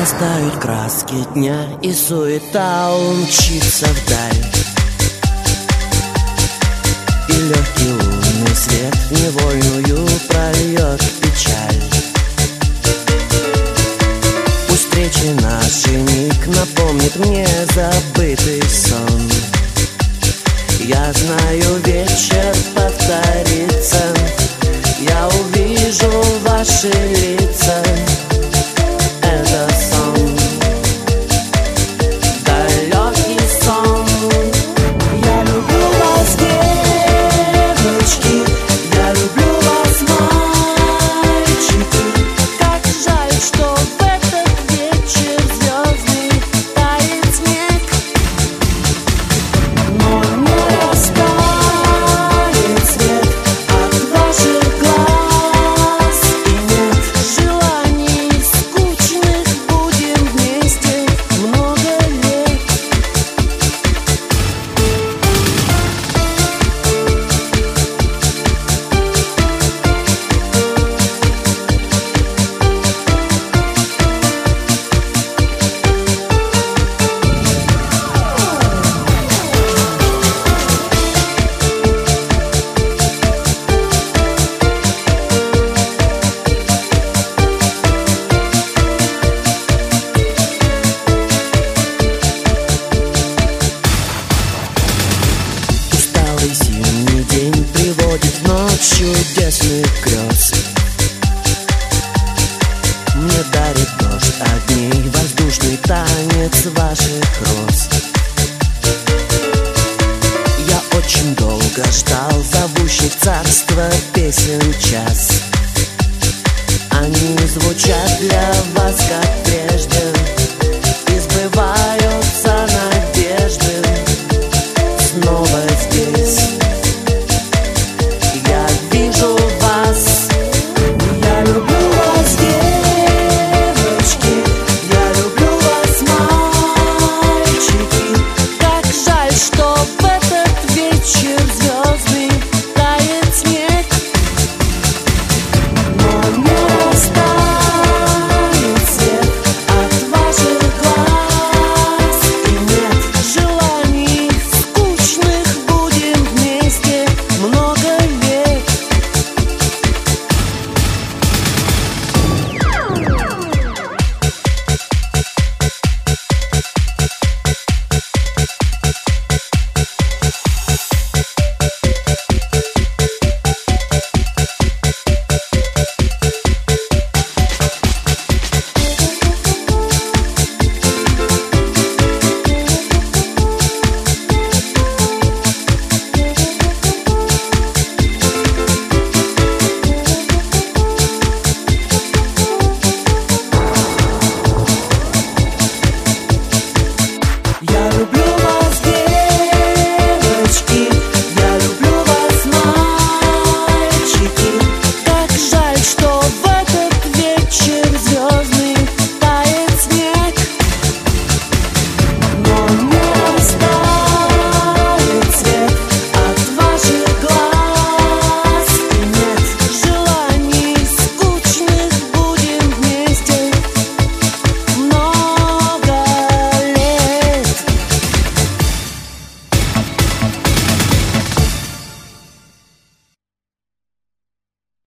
Растают краски дня, и суета умчится вдаль. И легкий лунный свет в невольную прольет печаль. Пусть встречи наши миг напомнит мне забытый сон. Я знаю, вечер повторится, я увижу ваши лица. Это сон, далекий сон. Я люблю вас, девочки, я люблю вас, мальчики. Как жаль, что в этот вечер звездный тает снег, но не растает свет от ваших глаз. И нет желаний скучных, будем вместе много лет. Усталый зимний день приводит в ночь чудесных грез. Мне дарит дождь огней воздушный танец ваших роз. Я очень долго ждал зовущий в царство песен час. Они звучат для вас, как прежде,